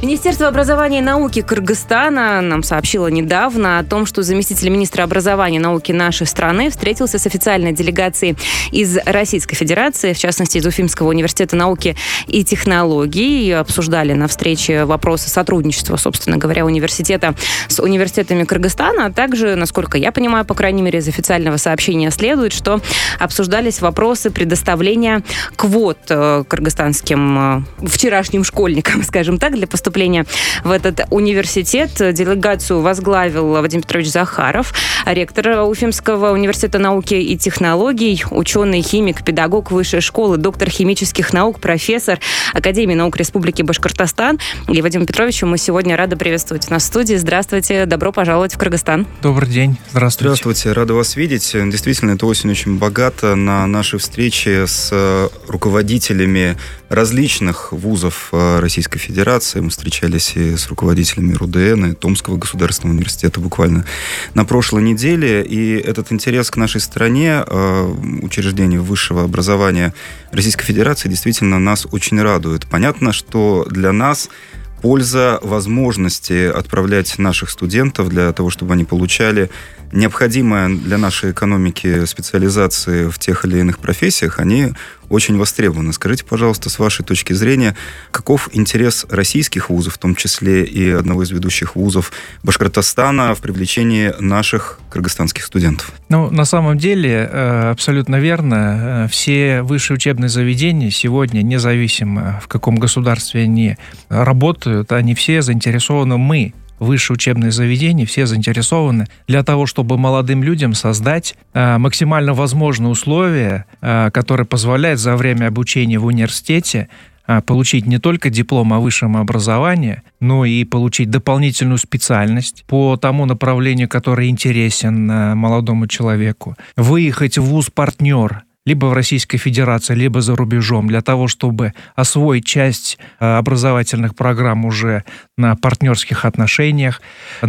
Министерство образования и науки Кыргызстана нам сообщило недавно о том, что заместитель министра образования и науки нашей страны встретился с официальной делегацией из Российской Федерации, в частности, из Уфимского университета науки и технологий. Обсуждали на встрече вопросы сотрудничества, собственно говоря, университета с университетами Кыргызстана. А также, насколько я понимаю, по крайней мере, из официального сообщения следует, что обсуждались вопросы предоставления квот кыргызстанским вчерашним школьникам, скажем так, для поступления в этот университет. Делегацию возглавил Вадим Петрович Захаров, ректор Уфимского университета науки и технологий, ученый, химик, педагог высшей школы, доктор химических наук, профессор Академии наук Республики Башкортостан. И Вадима Петровича мы сегодня рады приветствовать у нас в студии. Здравствуйте, добро пожаловать в Кыргызстан. Добрый день, здравствуйте. Здравствуйте, рада вас видеть. Действительно, эта осень очень богата на наши встречи с руководителями различных вузов Российской Федерации. Мы встречались и с руководителями РУДН, и Томского государственного университета буквально на прошлой неделе. И этот интерес к нашей стране, учреждению высшего образования Российской Федерации, действительно нас очень радует. Понятно, что для нас польза возможности отправлять наших студентов для того, чтобы они получали необходимые для нашей экономики специализации в тех или иных профессиях, они очень востребованы. Скажите, пожалуйста, с вашей точки зрения, каков интерес российских вузов, в том числе и одного из ведущих вузов Башкортостана, в привлечении наших кыргызстанских студентов? На самом деле, абсолютно верно. Все высшие учебные заведения сегодня, независимо в каком государстве они работают, они все заинтересованы, высшие учебные заведения, все заинтересованы для того, чтобы молодым людям создать максимально возможные условия, которые позволяют за время обучения в университете получить не только диплом о высшем образовании, но и получить дополнительную специальность по тому направлению, которое интересен молодому человеку, выехать в вуз-партнер либо в Российской Федерации, либо за рубежом, для того, чтобы освоить часть образовательных программ уже на партнерских отношениях.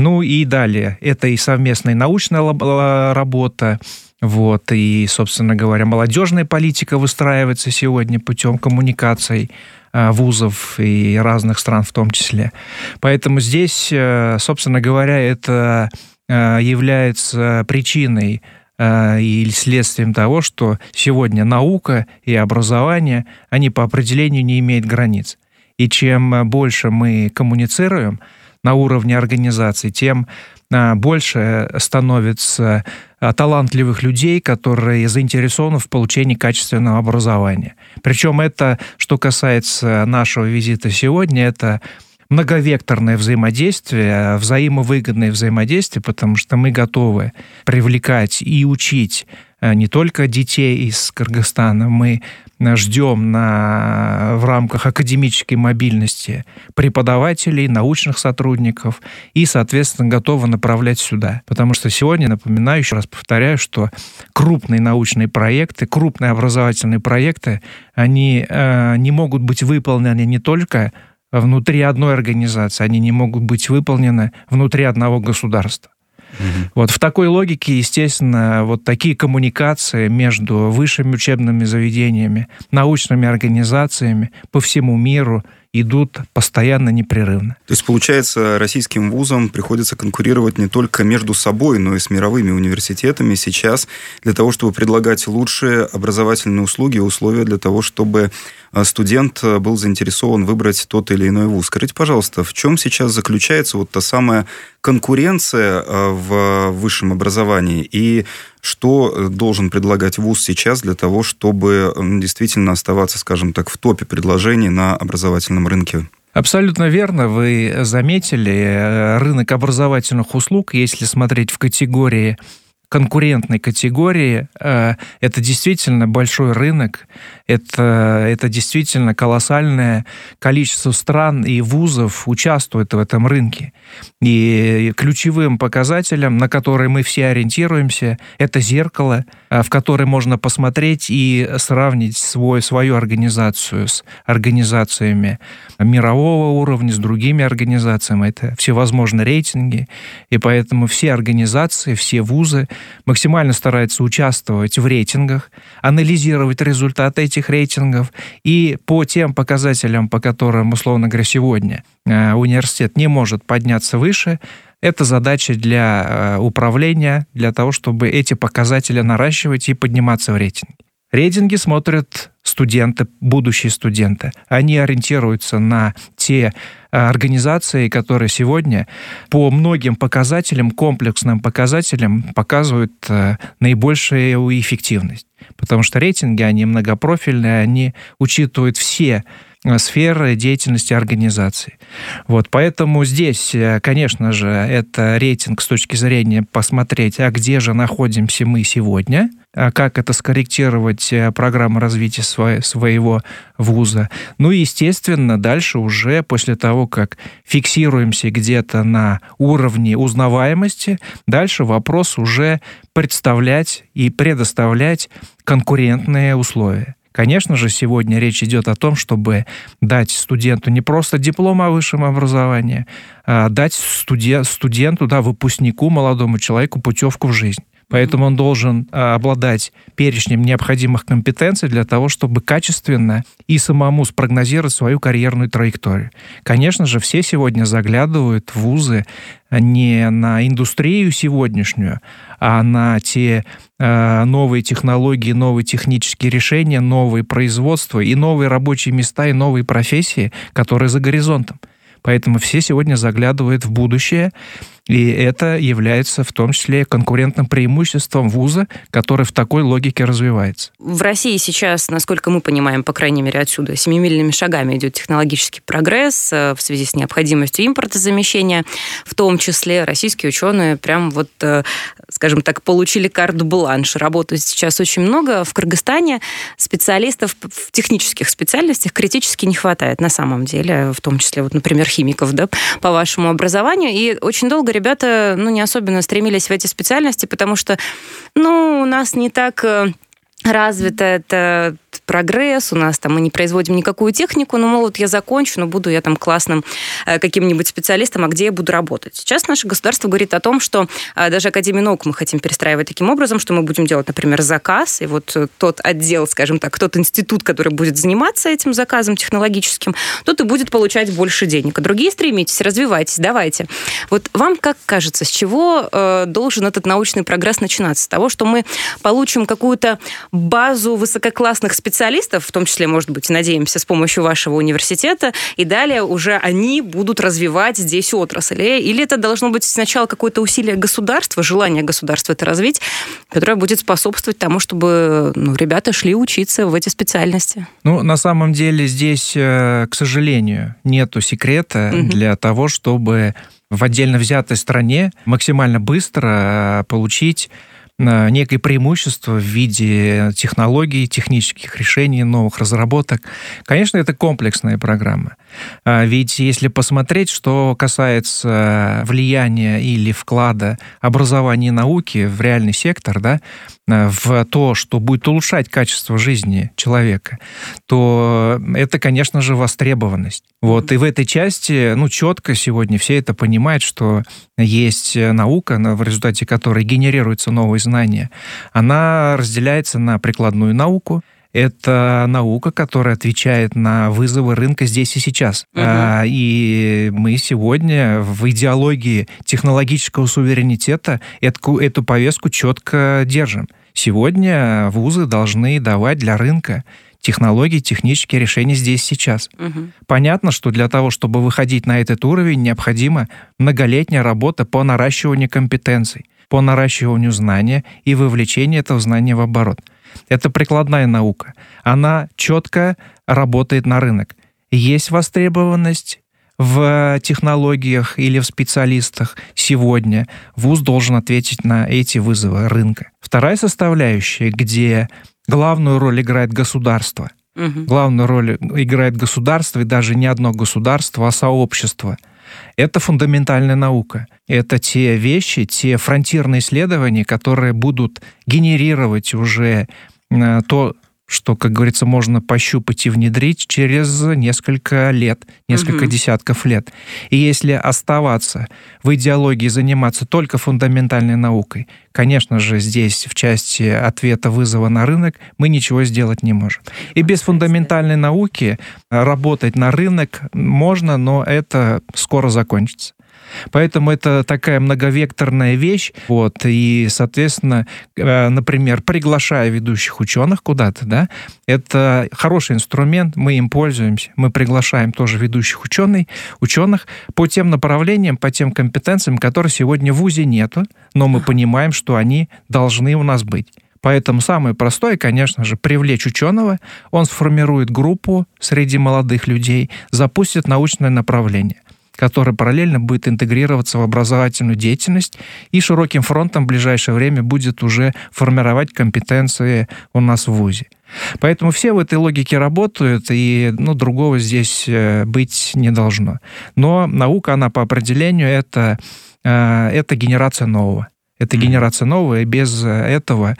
И далее. Это и совместная научная работа, и, собственно говоря, молодежная политика выстраивается сегодня путем коммуникаций вузов и разных стран в том числе. Поэтому здесь, собственно говоря, это является причиной и следствием того, что сегодня наука и образование, они по определению не имеют границ. И чем больше мы коммуницируем на уровне организации, тем больше становится талантливых людей, которые заинтересованы в получении качественного образования. Причем это, что касается нашего визита сегодня, это многовекторное взаимодействие, взаимовыгодное взаимодействие, потому что мы готовы привлекать и учить не только детей из Кыргызстана, мы ждем в рамках академической мобильности преподавателей, научных сотрудников и, соответственно, готовы направлять сюда. Потому что сегодня, напоминаю, еще раз повторяю, что крупные научные проекты, крупные образовательные проекты, они не могут быть выполнены не только внутри одной организации, они не могут быть выполнены внутри одного государства. В такой логике, естественно, такие коммуникации между высшими учебными заведениями, научными организациями по всему миру идут постоянно, непрерывно. То есть, получается, российским вузам приходится конкурировать не только между собой, но и с мировыми университетами сейчас для того, чтобы предлагать лучшие образовательные услуги и условия для того, чтобы студент был заинтересован выбрать тот или иной вуз. Скажите, пожалуйста, в чем сейчас заключается та самая конкуренция в высшем образовании и что должен предлагать вуз сейчас для того, чтобы действительно оставаться, скажем так, в топе предложений на образовательном рынке? Абсолютно верно. Вы заметили, рынок образовательных услуг, если смотреть в категории конкурентной категории, это действительно большой рынок, это действительно колоссальное количество стран и вузов участвует в этом рынке. И ключевым показателем, на который мы все ориентируемся, это зеркало, в которое можно посмотреть и сравнить свою организацию с организациями мирового уровня, с другими организациями. Это всевозможные рейтинги. И поэтому все организации, все вузы максимально старается участвовать в рейтингах, анализировать результаты этих рейтингов, и по тем показателям, по которым, условно говоря, сегодня университет не может подняться выше, это задача для управления, для того, чтобы эти показатели наращивать и подниматься в рейтинге. Рейтинги смотрят студенты, будущие студенты. Они ориентируются на те организации, которые сегодня по многим показателям, комплексным показателям показывают наибольшую эффективность. Потому что рейтинги, они многопрофильные, они учитывают все сферы деятельности организации. Вот, поэтому здесь, конечно же, это рейтинг с точки зрения посмотреть, а где же находимся мы сегодня, как это скорректировать программу развития своего вуза. Ну и, естественно, дальше уже после того, как фиксируемся где-то на уровне узнаваемости, дальше вопрос уже представлять и предоставлять конкурентные условия. Конечно же, сегодня речь идет о том, чтобы дать студенту не просто диплом о высшем образовании, а дать студенту, выпускнику, молодому человеку путевку в жизнь. Поэтому он должен обладать перечнем необходимых компетенций для того, чтобы качественно и самому спрогнозировать свою карьерную траекторию. Конечно же, все сегодня заглядывают в вузы не на индустрию сегодняшнюю, а на те новые технологии, новые технические решения, новые производства и новые рабочие места, и новые профессии, которые за горизонтом. Поэтому все сегодня заглядывают в будущее, и это является в том числе конкурентным преимуществом вуза, который в такой логике развивается. В России сейчас, насколько мы понимаем, по крайней мере отсюда, семимильными шагами идет технологический прогресс в связи с необходимостью импортозамещения. В том числе российские ученые прям скажем так, получили карт-бланш. Работают сейчас очень много. В Кыргызстане специалистов в технических специальностях критически не хватает на самом деле, в том числе, например, химиков, по вашему образованию. И очень долго ребята, не особенно стремились в эти специальности, потому что, у нас не так развито это прогресс, у нас мы не производим никакую технику, я закончу, буду я классным каким-нибудь специалистом, а где я буду работать? Сейчас наше государство говорит о том, что даже Академию наук мы хотим перестраивать таким образом, что мы будем делать, например, заказ, и тот отдел, скажем так, тот институт, который будет заниматься этим заказом технологическим, тот и будет получать больше денег. А другие стремитесь, развивайтесь, давайте. Вам как кажется, с чего должен этот научный прогресс начинаться? С того, что мы получим какую-то базу высококлассных специалистов, в том числе, может быть, надеемся, с помощью вашего университета, и далее уже они будут развивать здесь отрасль? Или это должно быть сначала какое-то усилие государства, желание государства это развить, которое будет способствовать тому, чтобы ребята шли учиться в эти специальности? На самом деле здесь, к сожалению, нету секрета для того, чтобы в отдельно взятой стране максимально быстро получить некое преимущество в виде технологий, технических решений, новых разработок. Конечно, это комплексная программа. Ведь если посмотреть, что касается влияния или вклада образования и науки в реальный сектор, в то, что будет улучшать качество жизни человека, то это, конечно же, востребованность. И в этой части, четко сегодня все это понимают, что есть наука, в результате которой генерируются новые знания. Она разделяется на прикладную науку. Это наука, которая отвечает на вызовы рынка здесь и сейчас. И мы сегодня в идеологии технологического суверенитета эту повестку четко держим. Сегодня вузы должны давать для рынка технологии, технические решения здесь и сейчас. Понятно, что для того, чтобы выходить на этот уровень, необходима многолетняя работа по наращиванию компетенций, по наращиванию знания и вовлечению этого знания в оборот. Это прикладная наука. Она четко работает на рынок. Есть востребованность в технологиях или в специалистах сегодня. Вуз должен ответить на эти вызовы рынка. Вторая составляющая, где главную роль играет государство. Главную роль играет государство, и даже не одно государство, а сообщество. Это фундаментальная наука. Это те вещи, те фронтирные исследования, которые будут генерировать уже то что, как говорится, можно пощупать и внедрить через несколько лет, несколько десятков лет. И если оставаться в идеологии, заниматься только фундаментальной наукой, конечно же, здесь в части ответа вызова на рынок мы ничего сделать не можем. И без фундаментальной науки работать на рынок можно, но это скоро закончится. Поэтому это такая многовекторная вещь. Вот, и, соответственно, например, приглашая ведущих ученых куда-то, да, это хороший инструмент, мы им пользуемся. Мы приглашаем тоже ведущих ученых по тем направлениям, по тем компетенциям, которые сегодня в ВУЗе нету, но мы понимаем, что они должны у нас быть. Поэтому самое простое, конечно же, привлечь ученого, он сформирует группу среди молодых людей, запустит научное направление, который параллельно будет интегрироваться в образовательную деятельность и широким фронтом в ближайшее время будет уже формировать компетенции у нас в ВУЗе. Поэтому все в этой логике работают, и другого здесь быть не должно. Но наука, она по определению, это генерация нового. Это генерация новая, и без этого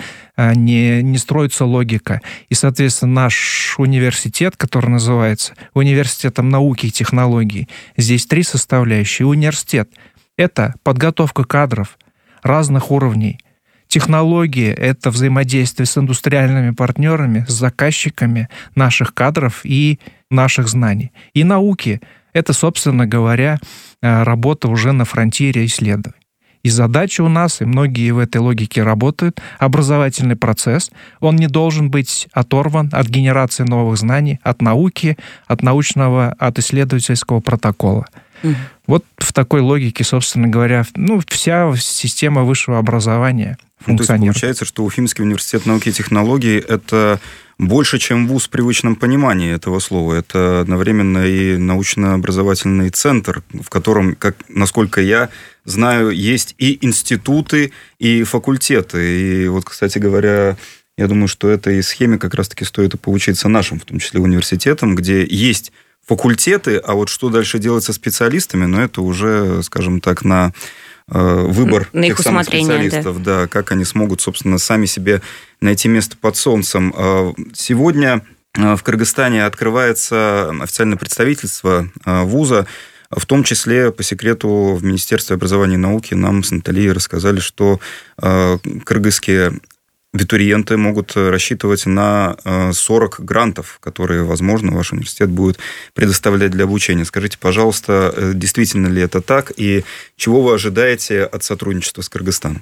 не строится логика. И, соответственно, наш университет, который называется Университетом науки и технологий, здесь 3 составляющие. Университет — это подготовка кадров разных уровней. Технологии — это взаимодействие с индустриальными партнерами, с заказчиками наших кадров и наших знаний. И науки — это, собственно говоря, работа уже на фронтире исследований. И задача у нас, и многие в этой логике работают, образовательный процесс, он не должен быть оторван от генерации новых знаний, от науки, от исследовательского протокола. Вот в такой логике, собственно говоря, вся система высшего образования функционирует. То есть получается, что Уфимский университет науки и технологий — это больше, чем вуз в привычном понимании этого слова. Это одновременно и научно-образовательный центр, в котором, насколько я знаю, есть и институты, и факультеты. И вот, кстати говоря, я думаю, что этой схеме как раз-таки стоит и поучиться нашим, в том числе университетам, где есть факультеты, а вот что дальше делать со специалистами, это уже, скажем так, на выбор на тех самых специалистов, да, как они смогут, собственно, сами себе найти место под солнцем. Сегодня в Кыргызстане открывается официальное представительство вуза, в том числе, по секрету, в Министерстве образования и науки нам с Натальей рассказали, что кыргызские абитуриенты могут рассчитывать на 40 грантов, которые, возможно, ваш университет будет предоставлять для обучения. Скажите, пожалуйста, действительно ли это так, и чего вы ожидаете от сотрудничества с Кыргызстаном?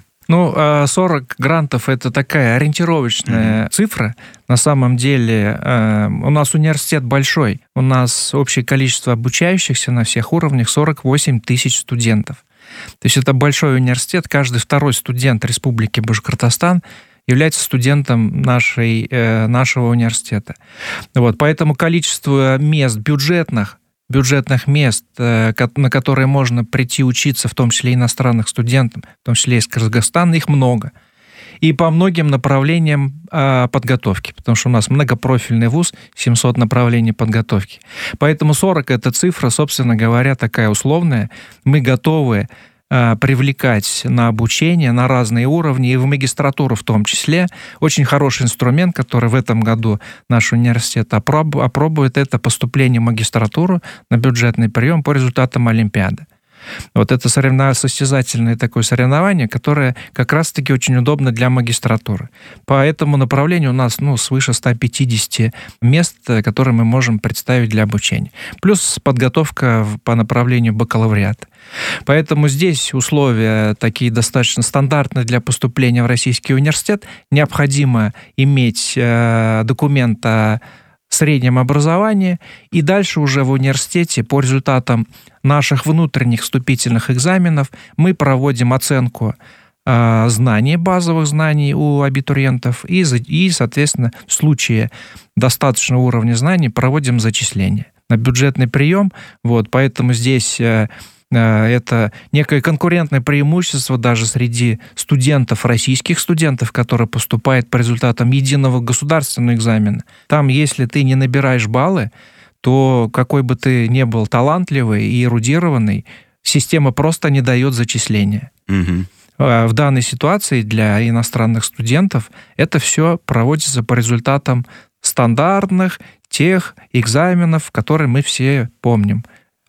40 грантов – это такая ориентировочная цифра. На самом деле у нас университет большой. У нас общее количество обучающихся на всех уровнях 48 тысяч студентов. То есть это большой университет. Каждый второй студент Республики Башкортостан является студентом нашего университета. Вот, поэтому количество мест бюджетных мест, на которые можно прийти учиться, в том числе иностранных студентов, в том числе из Кыргызстана, их много. И по многим направлениям подготовки, потому что у нас многопрофильный вуз, 700 направлений подготовки. Поэтому 40 – это цифра, собственно говоря, такая условная. Мы готовы привлекать на обучение на разные уровни, и в магистратуру в том числе. Очень хороший инструмент, который в этом году наш университет опробует, это поступление в магистратуру на бюджетный прием по результатам Олимпиады. Вот это состязательное такое соревнование, которое как раз-таки очень удобно для магистратуры. По этому направлению у нас свыше 150 мест, которые мы можем представить для обучения. Плюс подготовка по направлению бакалавриата. Поэтому здесь условия такие достаточно стандартные для поступления в Российский университет. Необходимо иметь документ о среднем образовании, и дальше уже в университете по результатам наших внутренних вступительных экзаменов мы проводим оценку знаний, базовых знаний у абитуриентов, и, соответственно, в случае достаточного уровня знаний проводим зачисление на бюджетный прием. Вот, поэтому здесь это некое конкурентное преимущество даже среди студентов, российских студентов, которые поступают по результатам единого государственного экзамена. Там, если ты не набираешь баллы, то какой бы ты ни был талантливый и эрудированный, система просто не дает зачисления. В данной ситуации для иностранных студентов это все проводится по результатам стандартных тех экзаменов, которые мы все помним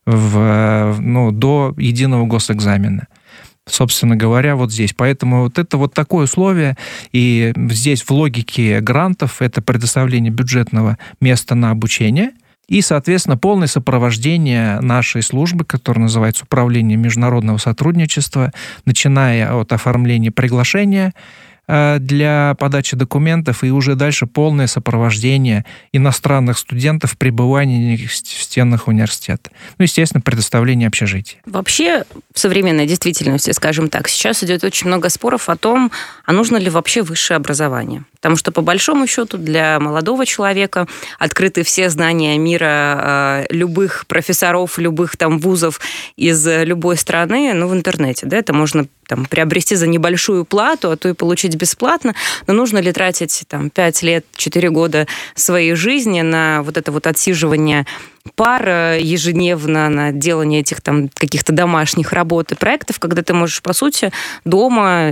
до единого госэкзамена. Собственно говоря, вот здесь. Поэтому вот это вот такое условие. И здесь в логике грантов это предоставление бюджетного места на обучение и, соответственно, полное сопровождение нашей службы, которая называется Управление международного сотрудничества, начиная от оформления приглашения для подачи документов и уже дальше полное сопровождение иностранных студентов в пребывании в стенах университета. Естественно, предоставление общежития. Вообще, в современной действительности, скажем так, сейчас идет очень много споров о том, а нужно ли вообще высшее образование. Потому что, по большому счету, для молодого человека открыты все знания мира любых профессоров, любых там вузов из любой страны, в интернете. Да, это можно приобрести за небольшую плату, а то и получить бесплатно. Но нужно ли тратить 5 лет, 4 года своей жизни на вот это вот отсиживание пар ежедневно, на делание этих каких-то домашних работ и проектов, когда ты можешь, по сути, дома,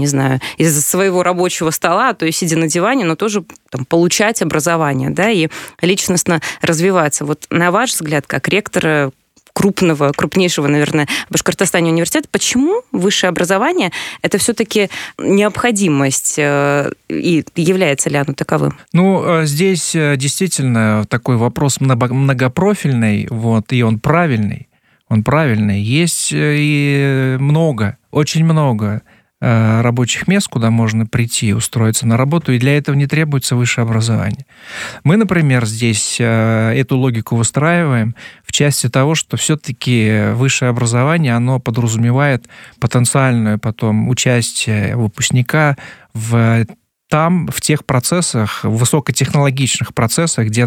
из своего рабочего стола, то есть сидя на диване, но тоже получать образование, да, и личностно развиваться. Вот на ваш взгляд, как ректора крупнейшего, наверное, в Башкортостане университета, почему высшее образование – это все-таки необходимость, и является ли оно таковым? Здесь действительно такой вопрос многопрофильный, и он правильный. Есть и очень много рабочих мест, куда можно прийти, устроиться на работу, и для этого не требуется высшее образование. Мы, например, здесь эту логику выстраиваем в части того, что все-таки высшее образование, оно подразумевает потенциальное потом участие выпускника в тех процессах, в высокотехнологичных процессах, где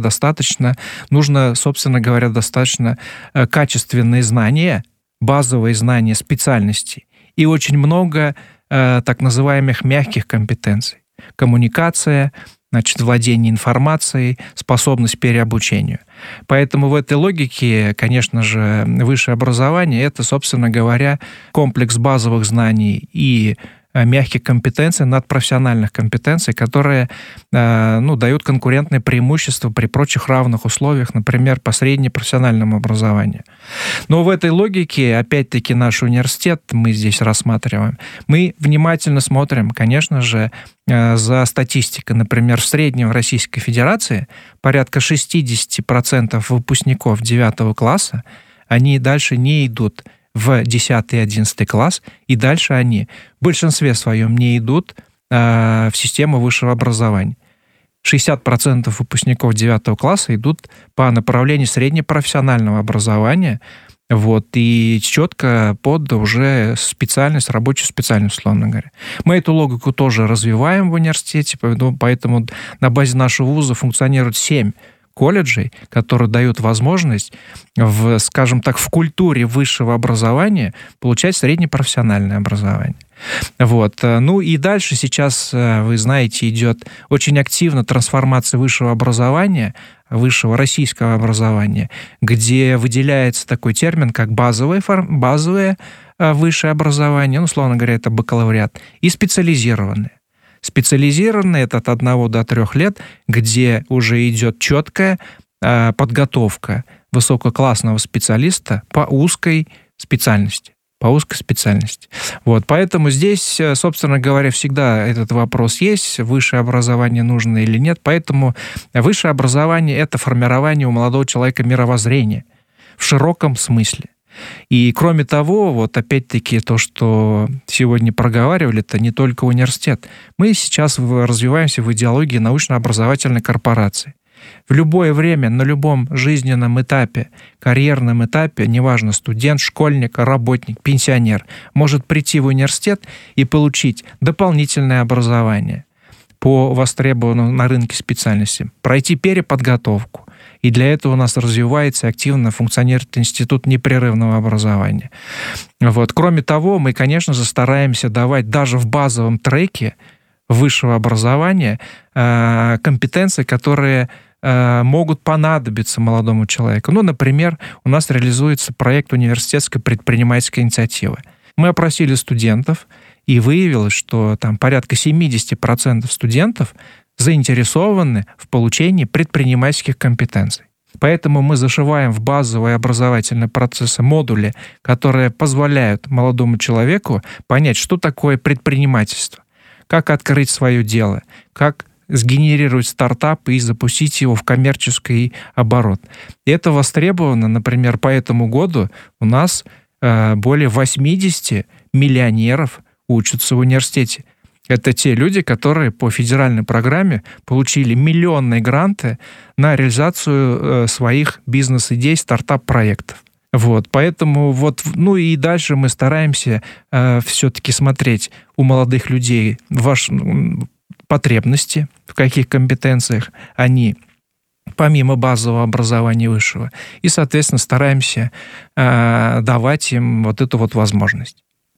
нужно, собственно говоря, достаточно качественные знания, базовые знания специальностей и очень много так называемых мягких компетенций. Коммуникация, владение информацией, способность к переобучению. Поэтому в этой логике, конечно же, высшее образование – это, собственно говоря, комплекс базовых знаний и мягких компетенций, надпрофессиональных компетенций, которые дают конкурентное преимущество при прочих равных условиях, например, по среднепрофессиональному образованию. Но в этой логике, опять-таки, наш университет мы здесь рассматриваем. Мы внимательно смотрим, конечно же, за статистикой. Например, в среднем в Российской Федерации порядка 60% выпускников 9 класса, они дальше не идут в 10 и 11 класс, и дальше они в большинстве своем не идут в систему высшего образования. 60% выпускников 9 класса идут по направлению среднепрофессионального образования, и четко под уже специальность, рабочую специальность, условно говоря. Мы эту логику тоже развиваем в университете, поэтому на базе нашего вуза функционирует 7 колледжей, которые дают возможность в культуре высшего образования получать среднепрофессиональное образование. И дальше сейчас, вы знаете, идет очень активно трансформация высшего образования, высшего российского образования, где выделяется такой термин, как базовое высшее образование, условно говоря, это бакалавриат, и специализированное. Специализированные — это от 1 до 3 лет, где уже идет четкая подготовка высококлассного специалиста по узкой специальности. Поэтому здесь, собственно говоря, всегда этот вопрос есть, высшее образование нужно или нет. Поэтому высшее образование — это формирование у молодого человека мировоззрения в широком смысле. И кроме того, опять-таки, то, что сегодня проговаривали, это не только университет. Мы сейчас развиваемся в идеологии научно-образовательной корпорации. В любое время, на любом жизненном этапе, карьерном этапе, неважно, студент, школьник, работник, пенсионер, может прийти в университет и получить дополнительное образование по востребованным на рынке специальностям, пройти переподготовку. И для этого у нас развивается и активно функционирует Институт непрерывного образования. Кроме того, мы, конечно же, стараемся давать даже в базовом треке высшего образования компетенции, которые могут понадобиться молодому человеку. Например, у нас реализуется проект университетской предпринимательской инициативы. Мы опросили студентов, и выявилось, что порядка 70% студентов заинтересованы в получении предпринимательских компетенций. Поэтому мы зашиваем в базовые образовательные процессы модули, которые позволяют молодому человеку понять, что такое предпринимательство, как открыть свое дело, как сгенерировать стартап и запустить его в коммерческий оборот. И это востребовано, например, по этому году у нас более 80 миллионеров учатся в университете. Это те люди, которые по федеральной программе получили миллионные гранты на реализацию своих бизнес-идей, стартап-проектов. Вот, поэтому и дальше мы стараемся все-таки смотреть у молодых людей потребности, в каких компетенциях они помимо базового образования высшего, и, соответственно, стараемся давать им эту возможность.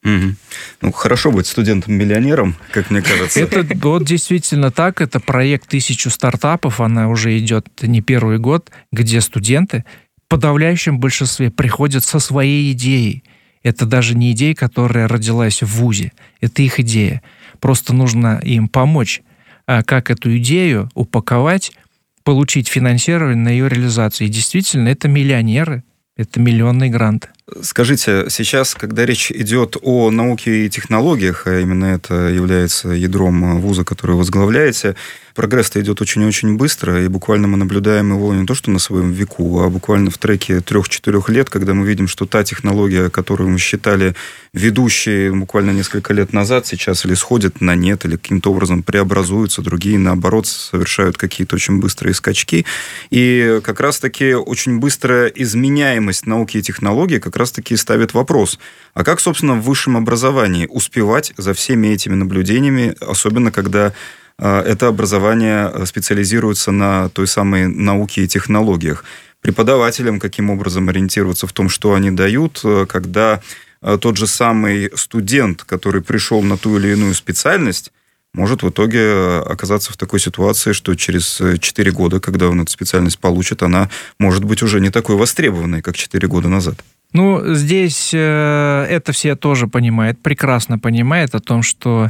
Ну, хорошо быть студентом-миллионером, как мне кажется. Это действительно так. Это проект 1000 стартапов. Она уже идет не первый год, где студенты в подавляющем большинстве приходят со своей идеей. Это даже не идея, которая родилась в вузе. Это их идея. Просто нужно им помочь, как эту идею упаковать, получить финансирование на ее реализацию. И действительно, это миллионеры, это миллионные гранты. Скажите, сейчас, когда речь идет о науке и технологиях, а именно это является ядром вуза, который вы возглавляете, прогресс-то идет очень-очень быстро, и буквально мы наблюдаем его не то что на своем веку, а буквально в треке 3-4 лет, когда мы видим, что та технология, которую мы считали ведущей буквально несколько лет назад, сейчас или сходит на нет, или каким-то образом преобразуются, другие, наоборот, совершают какие-то очень быстрые скачки. И как раз-таки очень быстрая изменяемость науки и технологий как раз-таки ставит вопрос, а как, собственно, в высшем образовании успевать за всеми этими наблюдениями, особенно когда это образование специализируется на той самой науке и технологиях. Преподавателям каким образом ориентироваться в том, что они дают, когда тот же самый студент, который пришел на ту или иную специальность, может в итоге оказаться в такой ситуации, что через 4 года, когда он эту специальность получит, она может быть уже не такой востребованной, как 4 года назад. Здесь это все тоже понимают, прекрасно понимают о том, что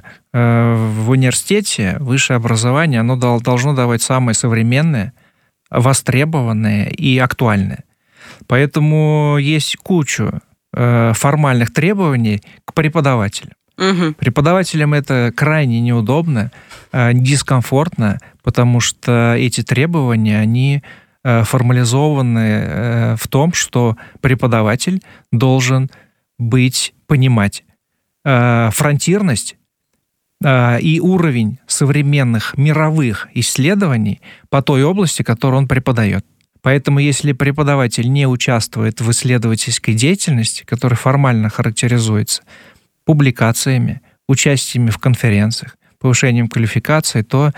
в университете высшее образование, оно должно давать самое современное, востребованное и актуальное. Поэтому есть кучу формальных требований к преподавателям. Угу. Преподавателям это крайне неудобно, дискомфортно, потому что эти требования, они формализованы в том, что преподаватель должен понимать фронтирность и уровень современных мировых исследований по той области, которую он преподает. Поэтому если преподаватель не участвует в исследовательской деятельности, которая формально характеризуется публикациями, участиями в конференциях, повышением квалификации, то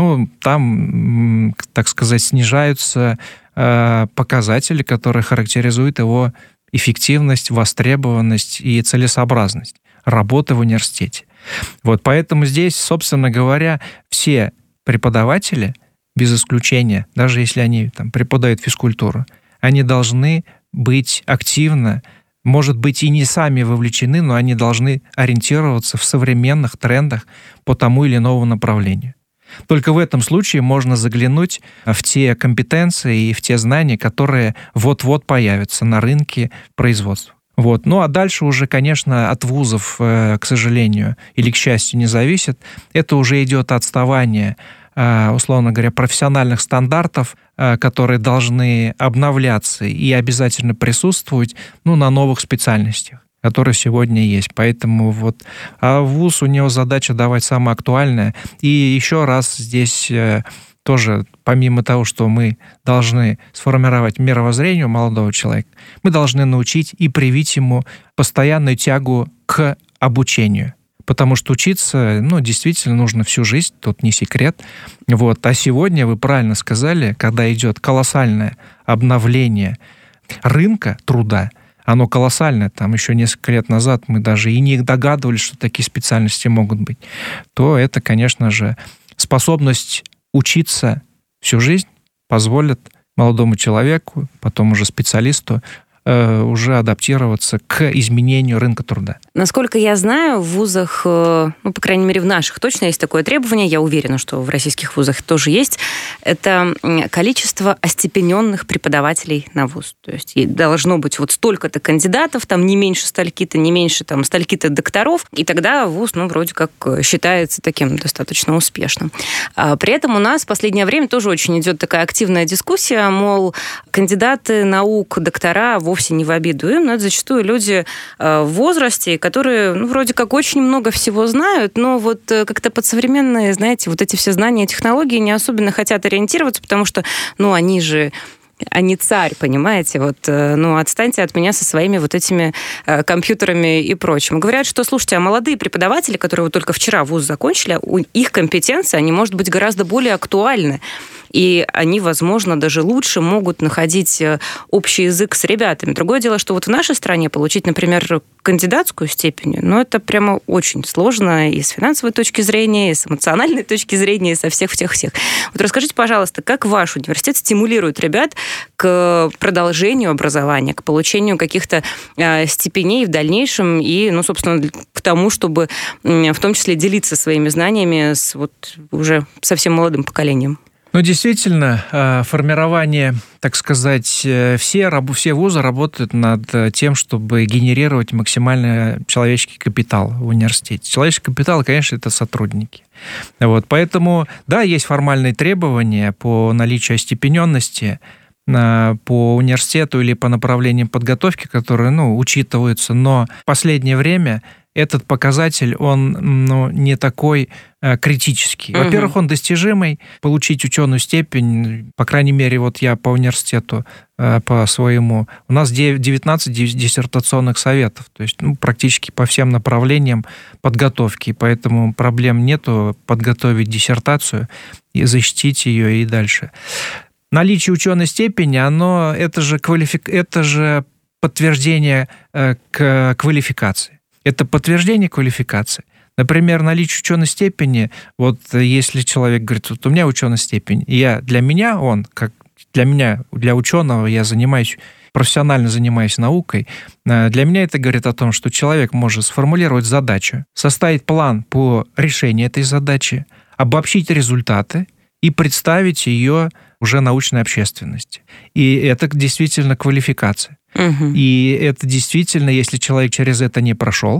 там, так сказать, снижаются показатели, которые характеризуют его эффективность, востребованность и целесообразность работы в университете. Поэтому здесь, собственно говоря, все преподаватели, без исключения, даже если они преподают физкультуру, они должны быть активно, может быть, и не сами вовлечены, но они должны ориентироваться в современных трендах по тому или иному направлению. Только в этом случае можно заглянуть в те компетенции и в те знания, которые вот-вот появятся на рынке производства. А дальше уже, конечно, от вузов, к сожалению, или к счастью, не зависит. Это уже идет отставание, условно говоря, профессиональных стандартов, которые должны обновляться и обязательно присутствовать на новых специальностях, которые сегодня есть. Поэтому вуз, у него задача давать самое актуальное. И еще раз здесь тоже, помимо того, что мы должны сформировать мировоззрение у молодого человека, мы должны научить и привить ему постоянную тягу к обучению. Потому что учиться, действительно нужно всю жизнь, тут не секрет. А сегодня, вы правильно сказали, когда идет колоссальное обновление рынка труда, оно колоссальное, еще несколько лет назад мы даже и не догадывались, что такие специальности могут быть, то это, конечно же, способность учиться всю жизнь позволит молодому человеку, потом уже специалисту, уже адаптироваться к изменению рынка труда. Насколько я знаю, в вузах, по крайней мере, в наших точно есть такое требование, я уверена, что в российских вузах тоже есть, это количество остепененных преподавателей на вуз. То есть должно быть вот столько-то кандидатов, там не меньше стольки-то, не меньше там стольки-то докторов, и тогда вуз, вроде как считается таким достаточно успешным. При этом у нас в последнее время тоже очень идет такая активная дискуссия, мол, кандидаты наук, доктора вовсе не в обиду им, но это зачастую люди в возрасте, которые, вроде как очень много всего знают, но вот как-то под современные, знаете, вот эти все знания и технологии не особенно хотят ориентироваться, потому что, они же а не царь, понимаете? Вот, отстаньте от меня со своими вот этими компьютерами и прочим. Говорят, что, слушайте, а молодые преподаватели, которые вот только вчера вуз закончили, их компетенции, они, может быть, гораздо более актуальны. И они, возможно, даже лучше могут находить общий язык с ребятами. Другое дело, что вот в нашей стране получить, например, кандидатскую степень, это прямо очень сложно и с финансовой точки зрения, и с эмоциональной точки зрения, и со всех. Вот расскажите, пожалуйста, как ваш университет стимулирует ребят к продолжению образования, к получению каких-то степеней в дальнейшем и, собственно, к тому, чтобы в том числе делиться своими знаниями с уже совсем молодым поколением? Действительно, формирование, так сказать, все вузы работают над тем, чтобы генерировать максимальный человеческий капитал в университете. Человеческий капитал, конечно, это сотрудники. Поэтому, да, есть формальные требования по наличию остепененности по университету или по направлениям подготовки, которые, учитываются, но в последнее время этот показатель, он не такой критический. Во-первых, он достижимый. Получить ученую степень, по крайней мере, я по университету, по своему, у нас 19 диссертационных советов, то есть практически по всем направлениям подготовки, поэтому проблем нету подготовить диссертацию и защитить ее и дальше. Наличие ученой степени, это же подтверждение квалификации. Это подтверждение квалификации. Например, наличие ученой степени, если человек говорит, у меня ученая степень, для ученого я профессионально занимаюсь наукой, для меня это говорит о том, что человек может сформулировать задачу, составить план по решению этой задачи, обобщить результаты и представить ее уже научной общественности. И это действительно квалификация. Угу. И это действительно, если человек через это не прошел,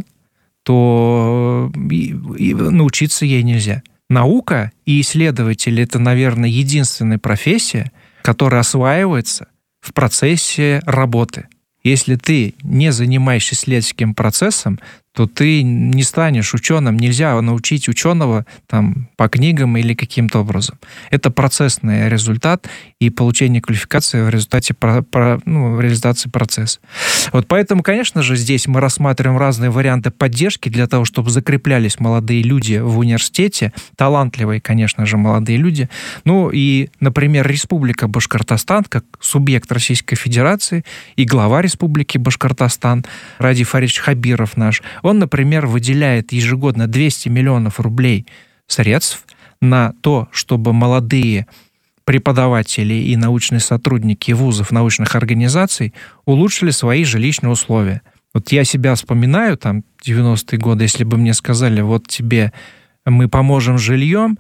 то научиться ей нельзя. Наука и исследователь – это, наверное, единственная профессия, которая осваивается в процессе работы. Если ты не занимаешься исследовательским процессом, то ты не станешь ученым. Нельзя научить ученого по книгам или каким-то образом. Это процессный результат и получение квалификации в результате реализации процесса. Поэтому, конечно же, здесь мы рассматриваем разные варианты поддержки для того, чтобы закреплялись молодые люди в университете, талантливые, конечно же, молодые люди. И, например, Республика Башкортостан, как субъект Российской Федерации и глава Республики Башкортостан Ради Фаридович Хабиров наш, он, например, выделяет ежегодно 200 миллионов рублей средств на то, чтобы молодые преподаватели и научные сотрудники вузов, научных организаций улучшили свои жилищные условия. Я себя вспоминаю, 90-е годы, если бы мне сказали, тебе мы поможем жильем,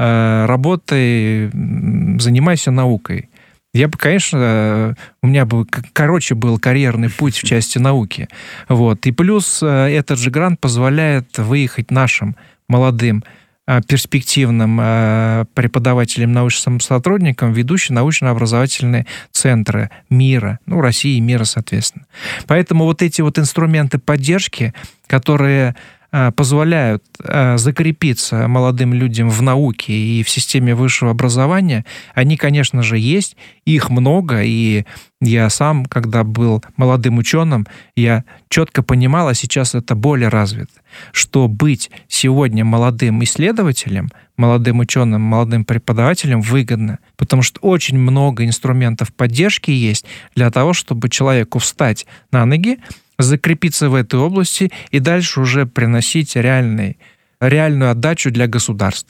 работай, занимайся наукой. Я бы, конечно, у меня бы, был карьерный путь в части науки. И плюс этот же грант позволяет выехать нашим молодым перспективным преподавателям, научным сотрудникам в ведущие научно-образовательные центры мира, России и мира, соответственно. Поэтому эти инструменты поддержки, которые позволяют закрепиться молодым людям в науке и в системе высшего образования, они, конечно же, есть, их много, и я сам, когда был молодым ученым, я четко понимал, а сейчас это более развито, что быть сегодня молодым исследователем, молодым ученым, молодым преподавателем выгодно, потому что очень много инструментов поддержки есть для того, чтобы человеку встать на ноги, закрепиться в этой области и дальше уже приносить реальную отдачу для государства.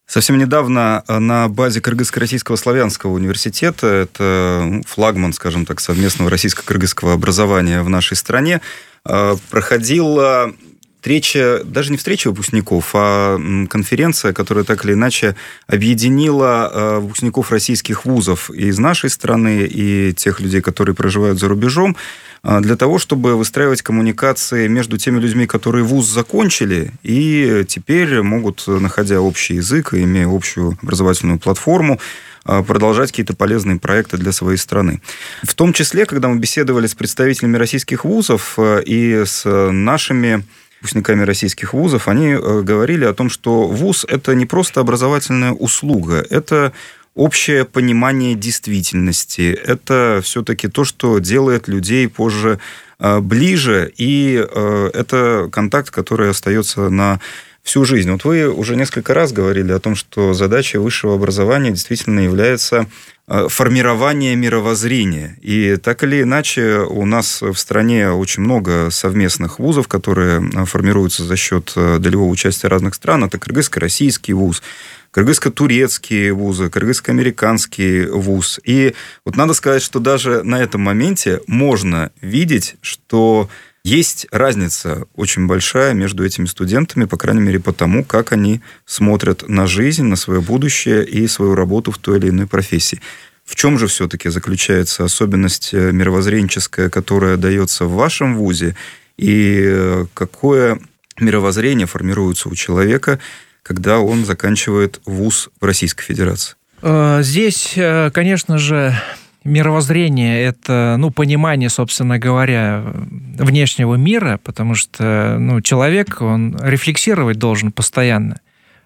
Совсем недавно на базе Кыргызско-Российского славянского университета, это флагман, скажем так, совместного российско-кыргызского образования в нашей стране, проходила встреча, даже не встреча выпускников, а конференция, которая так или иначе объединила выпускников российских вузов из нашей страны и тех людей, которые проживают за рубежом, для того, чтобы выстраивать коммуникации между теми людьми, которые вуз закончили, и теперь могут, находя общий язык, имея общую образовательную платформу, продолжать какие-то полезные проекты для своей страны. В том числе, когда мы беседовали с представителями российских вузов и с нашими выпускниками российских вузов, они говорили о том, что вуз – это не просто образовательная услуга, это общее понимание действительности. Это все-таки то, что делает людей позже ближе, и это контакт, который остается на всю жизнь. Вот вы уже несколько раз говорили о том, что задача высшего образования действительно является формирование мировоззрения. И так или иначе у нас в стране очень много совместных вузов, которые формируются за счет долевого участия разных стран. Это кыргызско-российский вуз, кыргызско-турецкие вузы, кыргызско-американский вуз. И вот надо сказать, что даже на этом моменте можно видеть, что есть разница очень большая между этими студентами, по крайней мере, потому, как они смотрят на жизнь, на свое будущее и свою работу в той или иной профессии. В чем же все-таки заключается особенность мировоззренческая, которая дается в вашем вузе, и какое мировоззрение формируется у человека, когда он заканчивает вуз в Российской Федерации? Здесь, конечно же, мировоззрение – это, понимание, собственно говоря, внешнего мира, потому что, человек, он рефлексировать должен постоянно.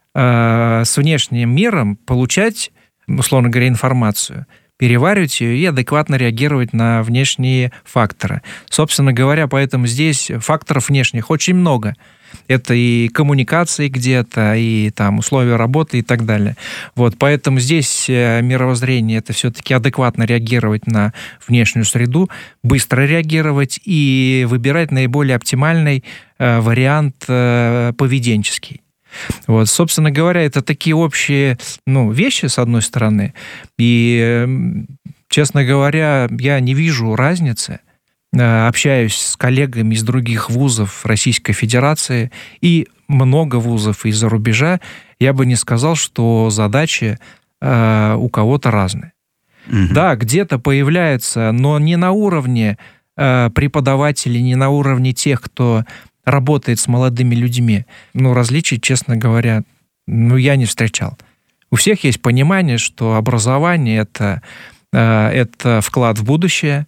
С внешним миром получать, условно говоря, информацию, переваривать ее и адекватно реагировать на внешние факторы. Собственно говоря, поэтому здесь факторов внешних очень много. Это и коммуникации где-то, и там условия работы и так далее. Вот, поэтому здесь мировоззрение – это все-таки адекватно реагировать на внешнюю среду, быстро реагировать и выбирать наиболее оптимальный вариант поведенческий. Вот, собственно говоря, это такие общие вещи, с одной стороны. И, честно говоря, я не вижу разницы. Общаюсь с коллегами из других вузов Российской Федерации и много вузов из-за рубежа. Я бы не сказал, что задачи у кого-то разные. Угу. Да, где-то появляется, но не на уровне преподавателей, не на уровне тех, кто работает с молодыми людьми. Различий, честно говоря, я не встречал. У всех есть понимание, что образование это вклад в будущее,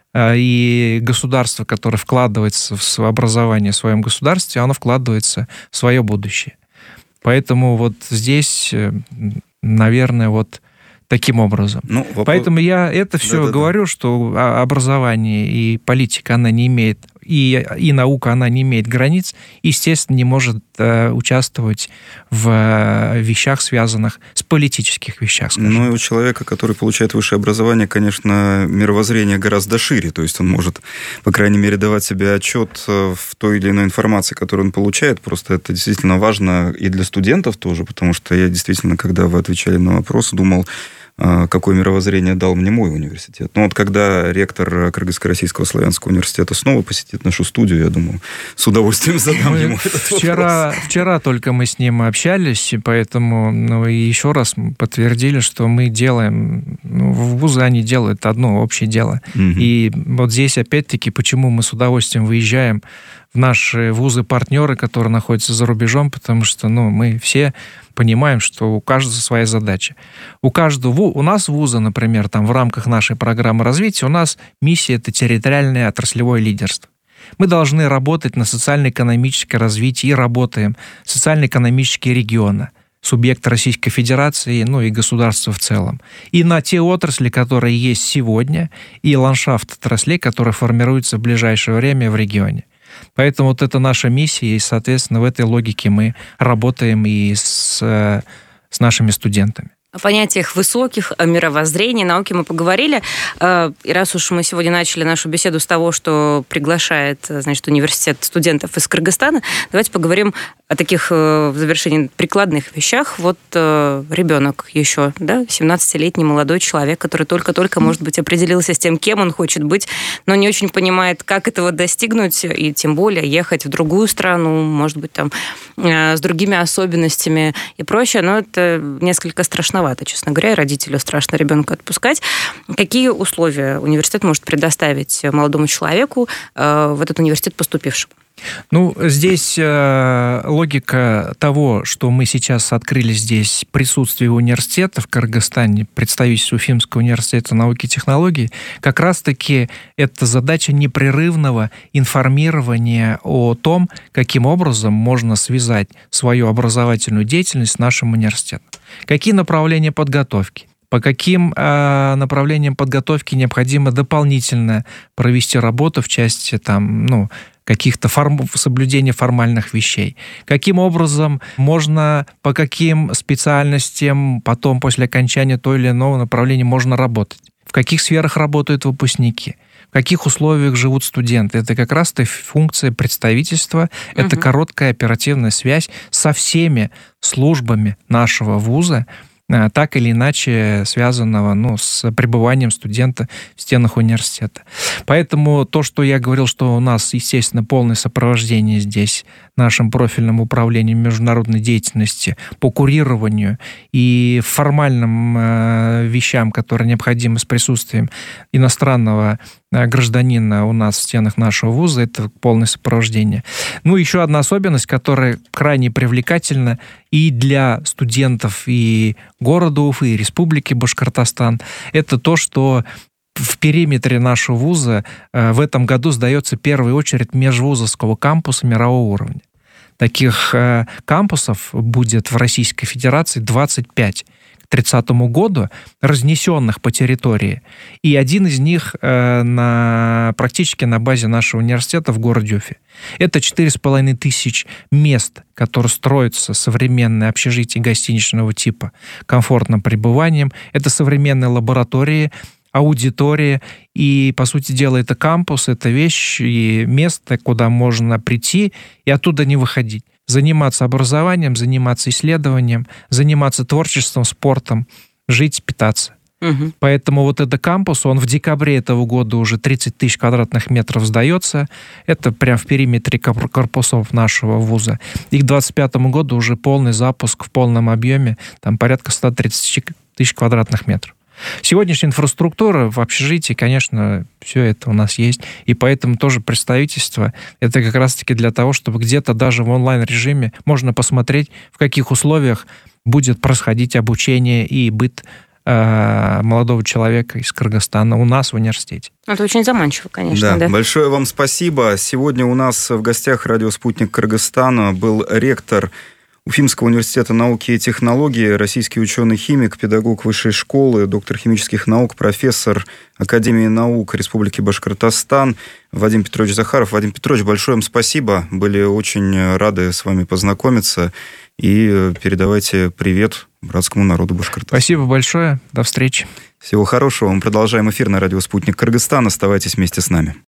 и государство, которое вкладывается в образование в своем государстве, оно вкладывается в свое будущее. Поэтому вот здесь, наверное, вот таким образом. Поэтому я это все говорю, что образование и политика, она не имеет, и наука, она не имеет границ, естественно, не может участвовать в вещах, связанных с политических вещах, скажем. И у человека, который получает высшее образование, конечно, мировоззрение гораздо шире, то есть он может, по крайней мере, давать себе отчет в той или иной информации, которую он получает. Просто это действительно важно и для студентов тоже, потому что я действительно, когда вы отвечали на вопрос, думал, какое мировоззрение дал мне мой университет. Когда ректор Кыргызско-Российского славянского университета снова посетит нашу студию, я думаю, с удовольствием задам ему этот вопрос. Вчера только мы с ним общались, и поэтому и еще раз подтвердили, что мы делаем, в вузы они делают одно общее дело. Угу. И вот здесь опять-таки, почему мы с удовольствием выезжаем в наши вузы-партнеры, которые находятся за рубежом, потому что мы все понимаем, что у каждого своя задача. У нас вуза, например, в рамках нашей программы развития, у нас миссия – это территориальное отраслевое лидерство. Мы должны работать на социально-экономическое развитие и работаем. Социально-экономические регионы, субъекты Российской Федерации, и государства в целом. И на те отрасли, которые есть сегодня, и ландшафт отраслей, которые формируются в ближайшее время в регионе. Поэтому вот это наша миссия, и, соответственно, в этой логике мы работаем и с нашими студентами. О понятиях высоких, о мировоззрении, науке мы поговорили. И раз уж мы сегодня начали нашу беседу с того, что приглашает, значит, университет студентов из Кыргызстана, давайте поговорим о таких, в завершении, прикладных вещах. Вот ребенок еще, да, 17-летний молодой человек, который только-только, может быть, определился с тем, кем он хочет быть, но не очень понимает, как этого достигнуть, и тем более ехать в другую страну, может быть, там, с другими особенностями и прочее. Но это несколько страшновато, честно говоря, и родителю страшно ребенка отпускать. Какие условия университет может предоставить молодому человеку в этот университет поступившему? Ну, здесь логика того, что мы сейчас открыли здесь присутствие университета в Кыргызстане, представительство Уфимского университета науки и технологий, как раз-таки это задача непрерывного информирования о том, каким образом можно связать свою образовательную деятельность с нашим университетом. Какие направления подготовки? По каким направлениям подготовки необходимо дополнительно провести работу в части каких-то соблюдения формальных вещей. Каким образом можно, по каким специальностям потом, после окончания того или иного направления, можно работать. В каких сферах работают выпускники. В каких условиях живут студенты. Это как раз-то функция представительства, это короткая оперативная связь со всеми службами нашего вуза, так или иначе связанного с пребыванием студента в стенах университета. Поэтому то, что я говорил, что у нас, естественно, полное сопровождение здесь нашим профильным управлением международной деятельности по курированию и формальным вещам, которые необходимы с присутствием иностранного гражданина у нас в стенах нашего вуза, это полное сопровождение. Еще одна особенность, которая крайне привлекательна и для студентов и города Уфы, и Республики Башкортостан, это то, что в периметре нашего вуза в этом году сдается в первую очередь межвузовского кампуса мирового уровня. Таких кампусов будет в Российской Федерации 25 к 2030 году, разнесенных по территории. И один из них практически на базе нашего университета в городе Уфе. Это 4500 мест, которые строятся современные общежития гостиничного типа комфортным пребыванием. Это современные лаборатории, аудитория, и, по сути дела, это кампус, это вещь и место, куда можно прийти и оттуда не выходить. Заниматься образованием, заниматься исследованием, заниматься творчеством, спортом, жить, питаться. Поэтому вот этот кампус, он в декабре этого года уже 30 тысяч квадратных метров сдается. Это прямо в периметре корпусов нашего вуза. И к 2025 году уже полный запуск в полном объеме, там порядка 130 тысяч квадратных метров. Сегодняшняя инфраструктура в общежитии, конечно, все это у нас есть, и поэтому тоже представительство, это как раз-таки для того, чтобы где-то даже в онлайн-режиме можно посмотреть, в каких условиях будет происходить обучение и быт молодого человека из Кыргызстана у нас в университете. Это очень заманчиво, конечно. Да. Большое вам спасибо. Сегодня у нас в гостях радио «Спутник Кыргызстана» был ректор Уфимского университета науки и технологий, российский ученый-химик, педагог высшей школы, доктор химических наук, профессор Академии наук Республики Башкортостан Вадим Петрович Захаров. Вадим Петрович, большое вам спасибо. Были очень рады с вами познакомиться. И передавайте привет братскому народу Башкортостана. Спасибо большое. До встречи. Всего хорошего. Мы продолжаем эфир на радио «Спутник Кыргызстан». Оставайтесь вместе с нами.